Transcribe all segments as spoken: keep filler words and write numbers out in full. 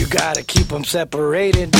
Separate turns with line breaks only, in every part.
gotta keep them separated.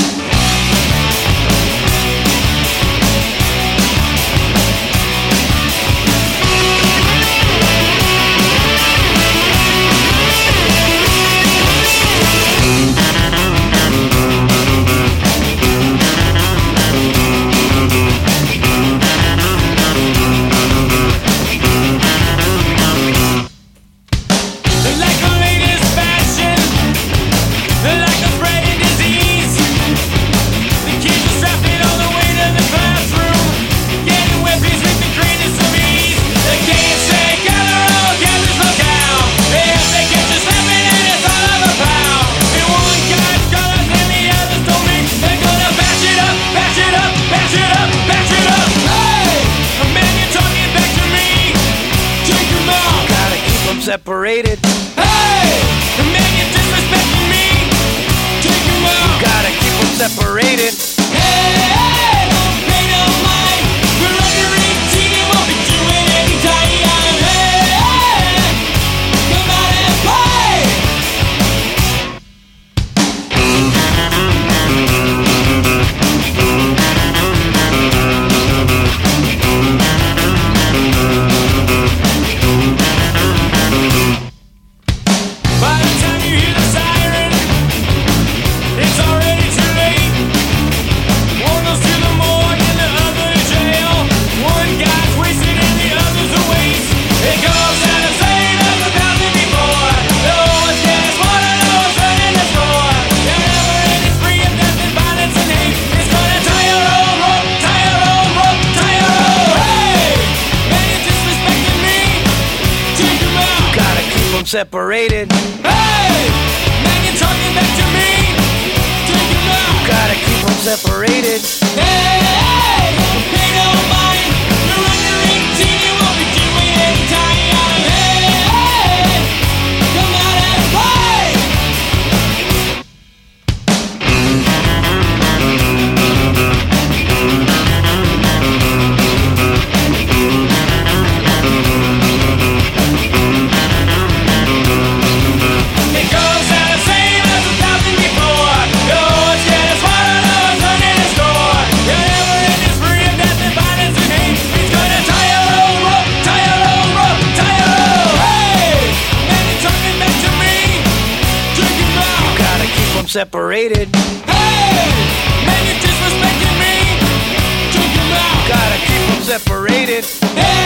Separated.
Hey! The man you're disrespecting me. Take him out.
You gotta keep them separated.
Hey! Hey! Don't pay no mind. We're under eighteen and won't be doing any time. Hey! Hey! Come out and play. By the time you hear the siren, it's already too late. One goes to the morgue and the other to jail. One guy's wasted and the other's a waste. It goes out of saying as a thousand before. No one's gas, water, no one's running the store. Your never ending spree of death and violence and hate. It's gonna tie your own rope, tie your own rope, tie your own. Hey! Man, you're disrespecting me. Take him out.
Gotta keep them separated.
Hey! Man, you're talking back to me. Take him out.
Gotta keep them separated.
Hey! Hey! Don't pay no mind. You're under eighteen. You won't be doing any time. Hey! Hey! Come out and play. It goes out the same as a thousand before. No one's gas, water, no one's running the store. Your never ending spree of death and violence and hate. He's gonna tie your own rope, tie your own rope, tie your own. Hey! Man, you're talking back to me. Take him out.
Gotta keep them separated.
Hey! Man, you're disrespecting me. Take him out.
Gotta keep them separated.
Hey!